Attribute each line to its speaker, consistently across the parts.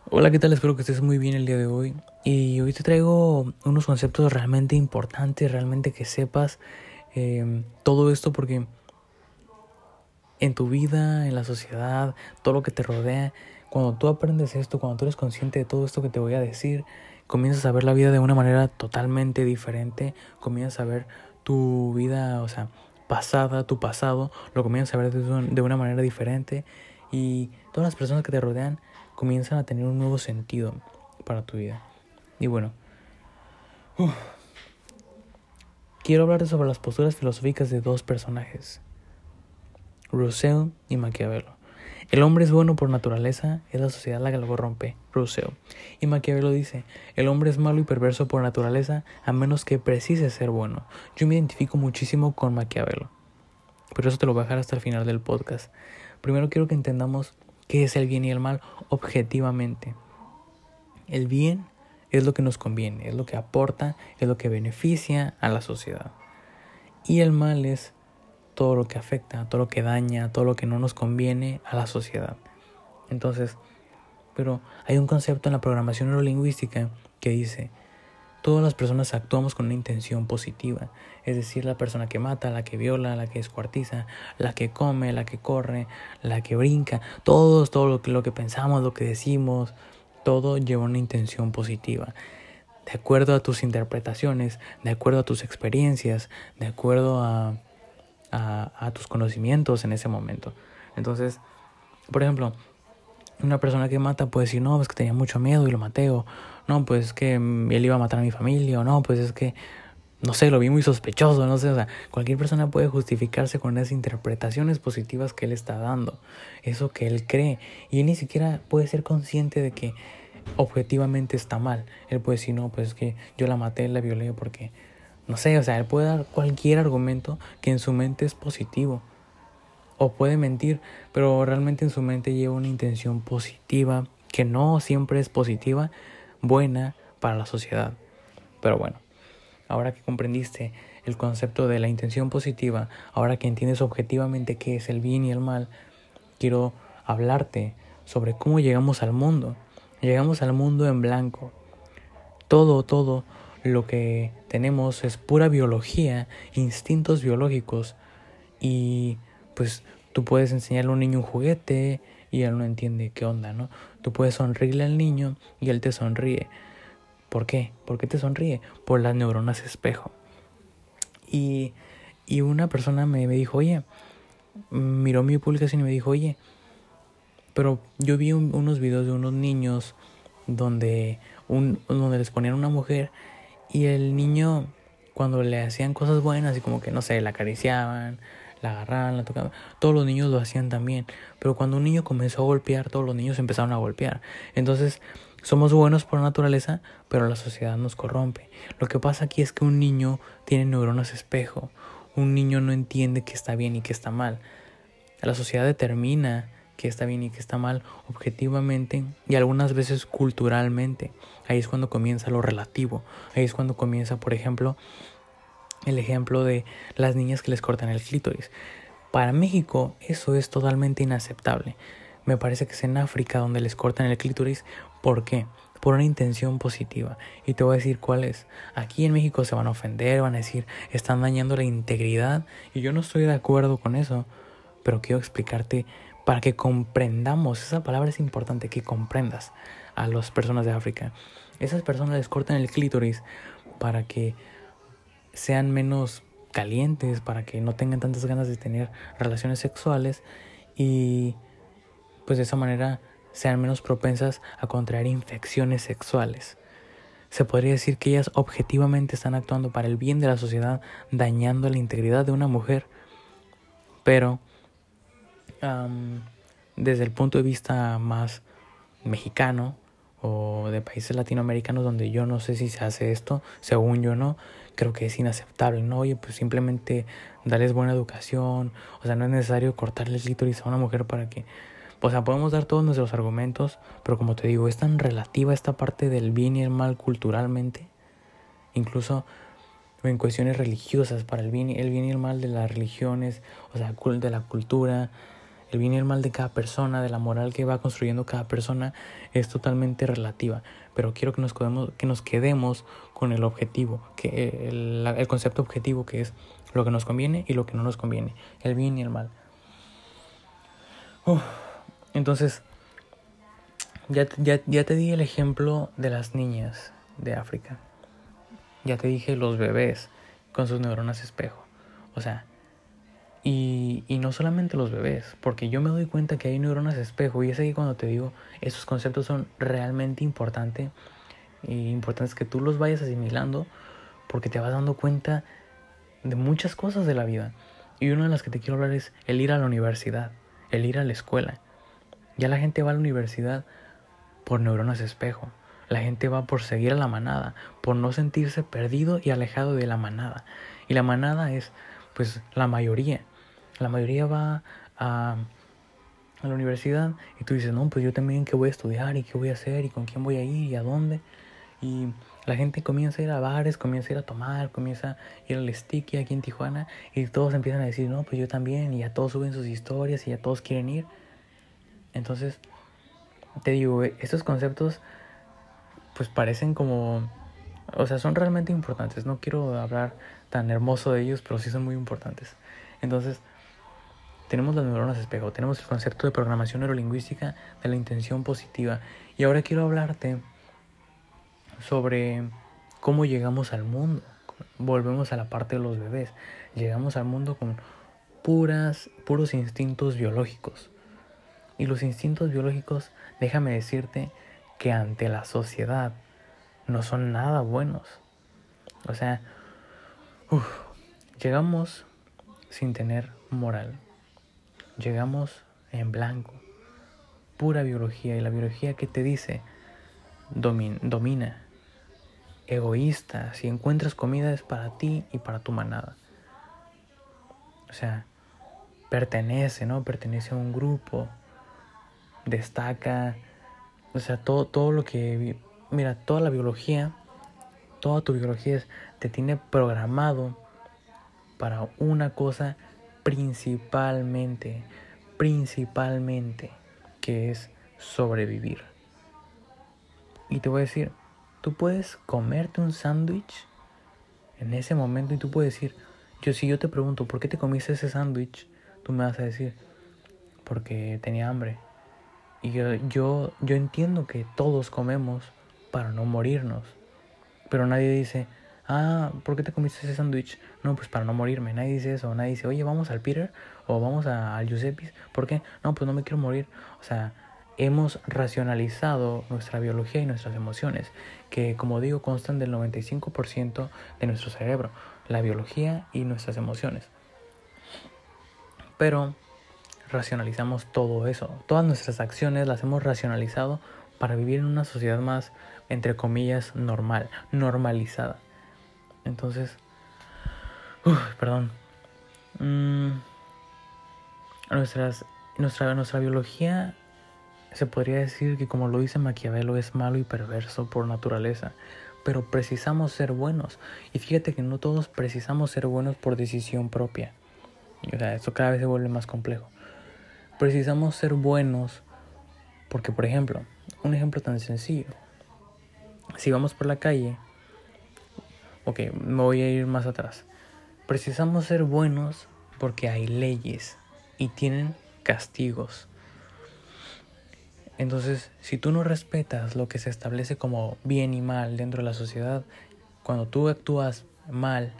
Speaker 1: Hola, ¿qué tal? Espero que estés muy bien el día de hoy. Y hoy te traigo unos conceptos realmente importantes, realmente que sepas todo esto porque en tu vida, en la sociedad, todo lo que te rodea, cuando tú aprendes esto, cuando tú eres consciente de todo esto que te voy a decir, comienzas a ver la vida de una manera totalmente diferente, comienzas a ver tu vida, pasada, tu pasado, lo comienzas a ver de una manera diferente y todas las personas que te rodean comienzan a tener un nuevo sentido para tu vida. Y bueno, quiero hablarte sobre las posturas filosóficas de dos personajes, Rousseau y Maquiavelo. El hombre es bueno por naturaleza, es la sociedad la que lo corrompe, Rousseau. Y Maquiavelo dice, el hombre es malo y perverso por naturaleza, a menos que precise ser bueno. Yo me identifico muchísimo con Maquiavelo, pero eso te lo voy a dejar hasta el final del podcast. Primero quiero que entendamos qué es el bien y el mal objetivamente. El bien es lo que nos conviene, es lo que aporta, es lo que beneficia a la sociedad. Y el mal es todo lo que afecta, todo lo que daña, todo lo que no nos conviene a la sociedad. Entonces, pero hay un concepto en la programación neurolingüística que dice, todas las personas actuamos con una intención positiva, es decir, la persona que mata, la que viola, la que descuartiza, la que come, la que corre, la que brinca, todo lo que pensamos, lo que decimos, todo lleva una intención positiva. De acuerdo a tus interpretaciones, de acuerdo a tus experiencias, de acuerdo a tus conocimientos en ese momento. Entonces, por ejemplo, una persona que mata puede decir, no, pues que tenía mucho miedo y lo maté, o no, pues es que él iba a matar a mi familia, o no, pues es que, no sé, lo vi muy sospechoso, no sé, cualquier persona puede justificarse con esas interpretaciones positivas que él está dando, eso que él cree, y él ni siquiera puede ser consciente de que objetivamente está mal. Él puede decir, no, pues es que yo la maté, la violé porque, no sé, él puede dar cualquier argumento que en su mente es positivo. O puede mentir, pero realmente en su mente lleva una intención positiva, que no siempre es positiva, buena para la sociedad. Pero bueno, ahora que comprendiste el concepto de la intención positiva, ahora que entiendes objetivamente qué es el bien y el mal, quiero hablarte sobre cómo llegamos al mundo. Llegamos al mundo en blanco. Todo lo que tenemos es pura biología, instintos biológicos. Y pues tú puedes enseñarle a un niño un juguete y él no entiende qué onda, ¿no? Tú puedes sonreírle al niño y él te sonríe. ¿Por qué? ¿Por qué te sonríe? Por las neuronas espejo. Y una persona me dijo, oye, miró mi publicación y me dijo, oye, pero yo vi unos videos de unos niños donde les ponían una mujer y el niño, cuando le hacían cosas buenas y como que, no sé, la acariciaban, la agarraban, la tocaban, todos los niños lo hacían también. Pero cuando un niño comenzó a golpear, todos los niños empezaron a golpear. Entonces, somos buenos por naturaleza, pero la sociedad nos corrompe. Lo que pasa aquí es que un niño tiene neuronas espejo. Un niño no entiende qué está bien y qué está mal. La sociedad determina qué está bien y qué está mal objetivamente y algunas veces culturalmente. Ahí es cuando comienza lo relativo. Ahí es cuando comienza, por ejemplo, el ejemplo de las niñas que les cortan el clítoris. Para México eso es totalmente inaceptable. Me parece que es en África donde les cortan el clítoris. ¿Por qué? Por una intención positiva. Y te voy a decir cuál es. Aquí en México se van a ofender, van a decir, están dañando la integridad. Y yo no estoy de acuerdo con eso. Pero quiero explicarte para que comprendamos. Esa palabra es importante, que comprendas a las personas de África. Esas personas les cortan el clítoris para que sean menos calientes, para que no tengan tantas ganas de tener relaciones sexuales y pues de esa manera sean menos propensas a contraer infecciones sexuales. Se podría decir que ellas objetivamente están actuando para el bien de la sociedad, dañando la integridad de una mujer, pero desde el punto de vista más mexicano o de países latinoamericanos donde yo no sé si se hace esto, según yo no, creo que es inaceptable, ¿no? Oye, pues simplemente darles buena educación, no es necesario cortarle el clítoris a una mujer para que, podemos dar todos nuestros argumentos, pero como te digo, es tan relativa esta parte del bien y el mal culturalmente, incluso en cuestiones religiosas, para el bien y el mal de las religiones, de la cultura, El bien y el mal de cada persona, de la moral que va construyendo cada persona, es totalmente relativa. Pero quiero que nos quedemos con el objetivo, el concepto objetivo, que es lo que nos conviene y lo que no nos conviene, el bien y el mal. Entonces, ya te di el ejemplo de las niñas de África. Ya te dije los bebés con sus neuronas espejo. O sea, y no solamente los bebés, porque yo me doy cuenta que hay neuronas espejo, y es ahí cuando te digo, esos conceptos son realmente importantes, y importantes que tú los vayas asimilando, porque te vas dando cuenta de muchas cosas de la vida. Y una de las que te quiero hablar es el ir a la universidad, el ir a la escuela. Ya la gente va a la universidad por neuronas espejo. La gente va por seguir a la manada, por no sentirse perdido y alejado de la manada. Y la manada es, pues, la mayoría. La mayoría va a la universidad y tú dices, no, pues yo también, ¿qué voy a estudiar? ¿Y qué voy a hacer? ¿Y con quién voy a ir? ¿Y a dónde? Y la gente comienza a ir a bares, comienza a ir a tomar, comienza a ir al Sticky aquí en Tijuana, y todos empiezan a decir, no, pues yo también, y ya todos suben sus historias y ya todos quieren ir. Entonces, te digo, estos conceptos pues parecen como, o sea, son realmente importantes. No quiero hablar tan hermoso de ellos, pero sí son muy importantes. Entonces, tenemos las neuronas espejo, tenemos el concepto de programación neurolingüística de la intención positiva. Y ahora quiero hablarte sobre cómo llegamos al mundo. Volvemos a la parte de los bebés. Llegamos al mundo con puros instintos biológicos. Y los instintos biológicos, déjame decirte que ante la sociedad no son nada buenos. O sea, llegamos sin tener moral. Llegamos en blanco. Pura biología. Y la biología que te dice, domina. Egoísta. Si encuentras comida es para ti y para tu manada. O sea, pertenece, ¿no? Pertenece a un grupo. Destaca. O sea, todo lo que... Mira, toda la biología, toda tu biología te tiene programado para una cosa principalmente, que es sobrevivir. Y te voy a decir, tú puedes comerte un sándwich en ese momento y tú puedes decir, si yo te pregunto, ¿por qué te comiste ese sándwich? Tú me vas a decir, porque tenía hambre. Y yo entiendo que todos comemos para no morirnos. Pero nadie dice, ¿por qué te comiste ese sándwich? No, pues para no morirme. Nadie dice eso. Nadie dice, oye, vamos al Peter o vamos al Giuseppe's. ¿Por qué? No, pues no me quiero morir. O sea, hemos racionalizado nuestra biología y nuestras emociones, que como digo, constan del 95% de nuestro cerebro. La biología y nuestras emociones. Pero racionalizamos todo eso. Todas nuestras acciones las hemos racionalizado para vivir en una sociedad más, entre comillas, normalizada. Entonces, nuestra biología se podría decir que, como lo dice Maquiavelo, es malo y perverso por naturaleza. Pero precisamos ser buenos. Y fíjate que no todos precisamos ser buenos por decisión propia. O sea, esto cada vez se vuelve más complejo. Precisamos ser buenos porque, por ejemplo, un ejemplo tan sencillo. Si vamos por la calle, me voy a ir más atrás. Precisamos ser buenos porque hay leyes y tienen castigos. Entonces, si tú no respetas lo que se establece como bien y mal dentro de la sociedad, cuando tú actúas mal,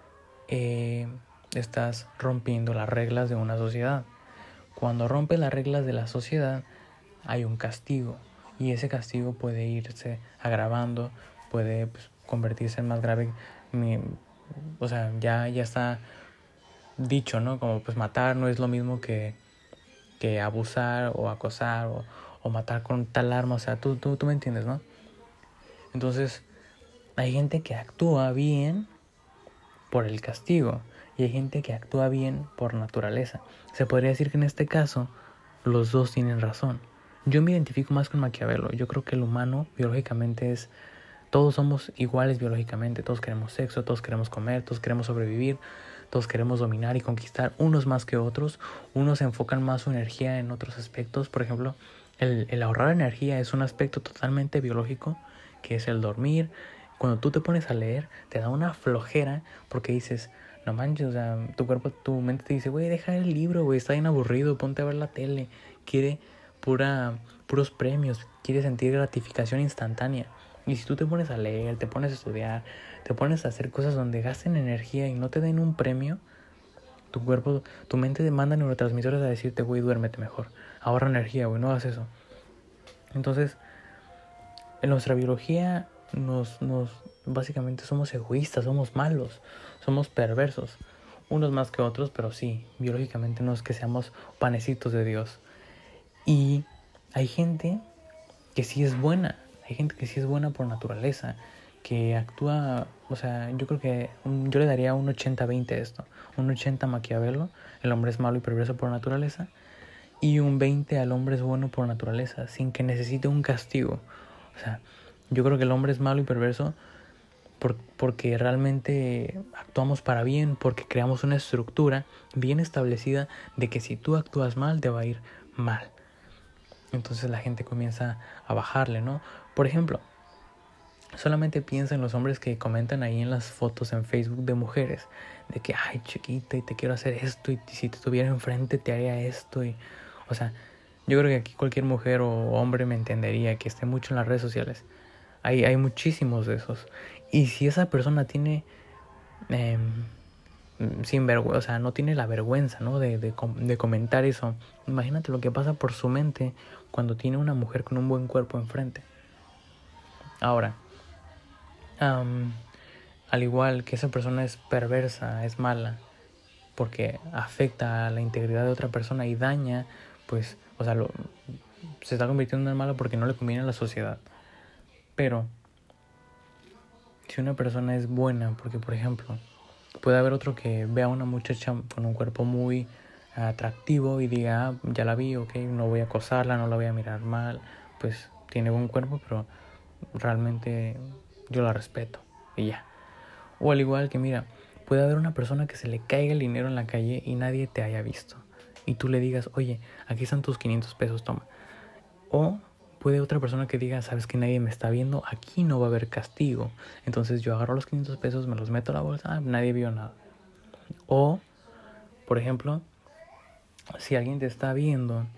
Speaker 1: estás rompiendo las reglas de una sociedad. Cuando rompes las reglas de la sociedad, hay un castigo. Y ese castigo puede irse agravando, puede convertirse en más grave. O sea, ya está dicho, ¿no? Como matar no es lo mismo que abusar o acosar o matar con tal arma. O sea, tú me entiendes, ¿no? Entonces, hay gente que actúa bien por el castigo y hay gente que actúa bien por naturaleza. Se podría decir que en este caso los dos tienen razón. Yo me identifico más con Maquiavelo. Yo creo que el humano biológicamente todos somos iguales biológicamente. Todos queremos sexo, todos queremos comer, todos queremos sobrevivir, todos queremos dominar y conquistar, unos más que otros, unos enfocan más su energía en otros aspectos. Por ejemplo, el ahorrar energía es un aspecto totalmente biológico, que es el dormir. Cuando tú te pones a leer, te da una flojera porque dices, no manches, o sea, tu cuerpo, tu mente te dice, güey, deja el libro, güey, está bien aburrido, ponte a ver la tele. Quiere puros premios, quiere sentir gratificación instantánea. Y si tú te pones a leer, te pones a estudiar, te pones a hacer cosas donde gasten energía y no te den un premio, tu cuerpo, tu mente demanda neurotransmisores a decirte, güey, duérmete mejor, ahorra energía, güey, no hagas eso. Entonces, en nuestra biología básicamente somos egoístas, somos malos, somos perversos, unos más que otros, pero sí, biológicamente no es que seamos panecitos de Dios. Y hay gente que sí es buena, hay gente que sí es buena por naturaleza, que actúa, o sea, yo creo que yo le daría un 80-20 a esto, un 80 a Maquiavelo, el hombre es malo y perverso por naturaleza, y un 20 al hombre es bueno por naturaleza, sin que necesite un castigo. O sea, yo creo que el hombre es malo y perverso porque realmente actuamos para bien, porque creamos una estructura bien establecida de que si tú actúas mal, te va a ir mal. Entonces la gente comienza a bajarle, ¿no? Por ejemplo, solamente piensa en los hombres que comentan ahí en las fotos en Facebook de mujeres, de que, ay, chiquita, y te quiero hacer esto, y si te tuviera enfrente te haría esto, y, o sea, yo creo que aquí cualquier mujer o hombre me entendería, que esté mucho en las redes sociales. Hay muchísimos de esos. Y si esa persona tiene sin vergüenza, o sea, no tiene la vergüenza, ¿no? De comentar eso. Imagínate lo que pasa por su mente cuando tiene una mujer con un buen cuerpo enfrente. Ahora, al igual que esa persona es perversa, es mala, porque afecta a la integridad de otra persona y daña, pues, o sea, se está convirtiendo en malo porque no le conviene a la sociedad. Pero si una persona es buena, porque por ejemplo, puede haber otro que vea a una muchacha con un cuerpo muy atractivo y diga, ya la vi, ok, no voy a acosarla, no la voy a mirar mal, pues tiene buen cuerpo, pero realmente yo la respeto y ya. O al igual que, mira, puede haber una persona que se le caiga el dinero en la calle y nadie te haya visto. Y tú le digas, oye, aquí están tus 500 pesos, toma. O puede otra persona que diga, sabes que nadie me está viendo, aquí no va a haber castigo. Entonces yo agarro los 500 pesos, me los meto a la bolsa, nadie vio nada. O, por ejemplo, si alguien te está viendo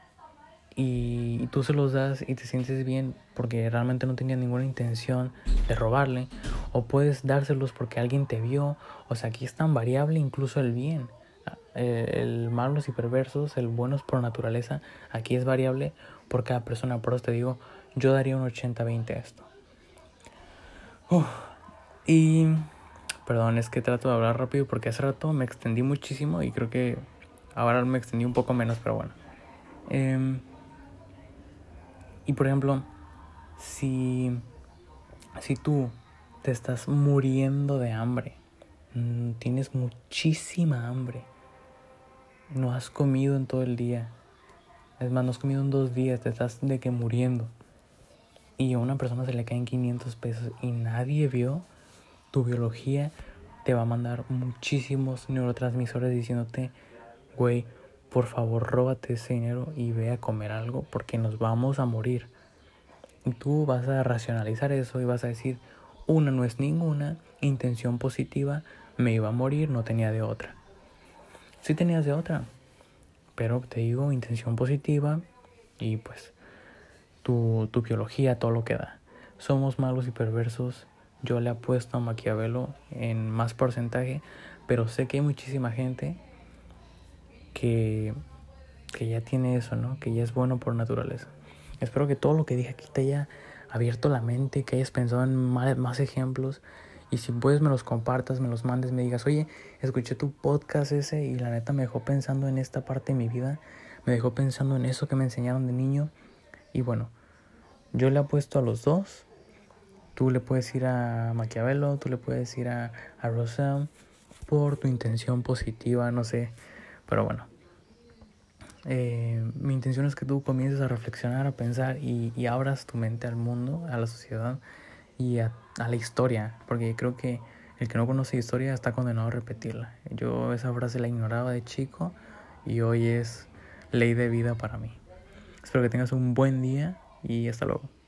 Speaker 1: y tú se los das y te sientes bien porque realmente no tenía ninguna intención de robarle, o puedes dárselos porque alguien te vio. O sea, aquí es tan variable incluso el bien. El malos y perversos, el buenos por naturaleza, aquí es variable por cada persona. Por eso te digo, yo daría un 80-20 a esto. Y perdón, es que trato de hablar rápido porque hace rato me extendí muchísimo y creo que ahora me extendí un poco menos, pero bueno. Y por ejemplo, si tú te estás muriendo de hambre, tienes muchísima hambre, no has comido en todo el día, es más, no has comido en 2 días, te estás de que muriendo, y a una persona se le caen 500 pesos y nadie vio, tu biología te va a mandar muchísimos neurotransmisores diciéndote, güey, por favor róbate ese dinero y ve a comer algo porque nos vamos a morir. Y tú vas a racionalizar eso y vas a decir, una no es ninguna, intención positiva, me iba a morir, no tenía de otra. Sí tenías de otra, pero te digo, intención positiva y pues tu biología, todo lo que da. Somos malos y perversos. Yo le apuesto a Maquiavelo en más porcentaje, pero sé que hay muchísima gente que ya tiene eso, ¿no? Que ya es bueno por naturaleza. Espero que todo lo que dije aquí te haya abierto la mente, que hayas pensado en más ejemplos. Y si puedes me los compartas, me los mandes, me digas, oye, escuché tu podcast ese y la neta me dejó pensando en esta parte de mi vida. Me dejó pensando en eso que me enseñaron de niño. Y bueno, yo le apuesto a los dos. Tú le puedes ir a Maquiavelo, tú le puedes ir a Russell por tu intención positiva, no sé. Pero bueno, mi intención es que tú comiences a reflexionar, a pensar y abras tu mente al mundo, a la sociedad y a la historia. Porque creo que El que no conoce historia está condenado a repetirla. Yo esa frase la ignoraba de chico y hoy es ley de vida para mí. Espero que tengas un buen día y hasta luego.